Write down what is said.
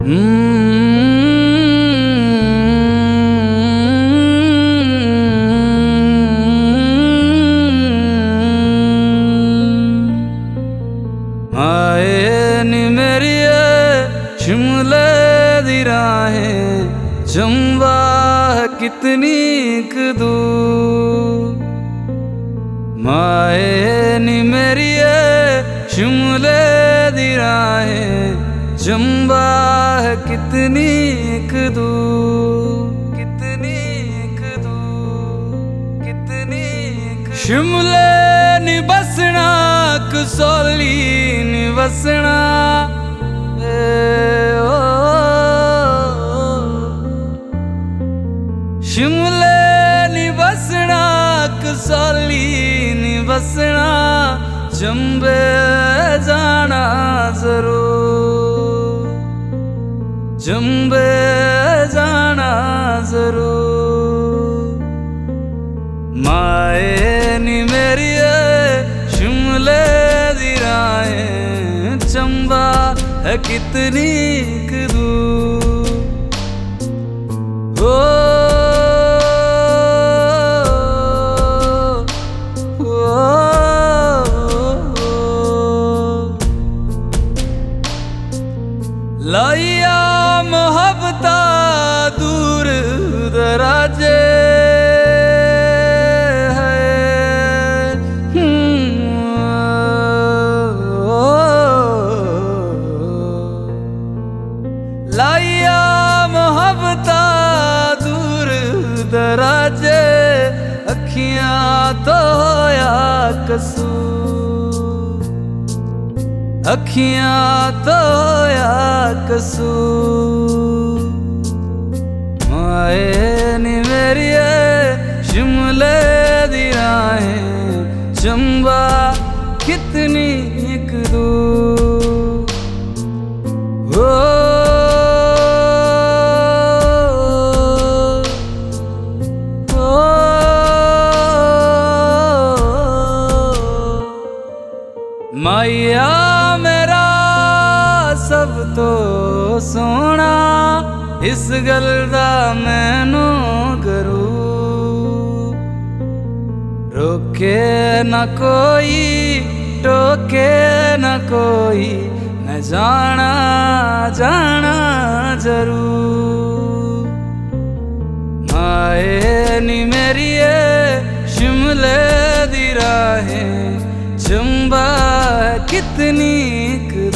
आए नी मेरिए शिमले दी राहें चंबा है कितनी दूर। माए नी मेरिए शिमले दी राहें चंबा है कितनी दूर, कितनी दूर, कितनी शिमले नी बसना कसौली नी बसना शिमले नी बसना कसौली नी बसना चंबे जाना जरूर, चंबे जाना जरूर। माए नी मेरिए शिमले दी राहें चंबा है कितनी दूर। लाइया मोहब्बता दूर दराजे लाइया मोहब्बता दूर दराजे अखियां तो होया कसूर, अखियां तो होया कसूर। माए नी मेरिए शिमले दी राहें चंबा कितनी दूर। माइया मेरा सब तो सोना इस गल दा मैनू करूं। रोके न कोई टोके न कोई मैं जाना जाना जरूर। माए नी मेरिए शिमले दी राहें चंबा कितनी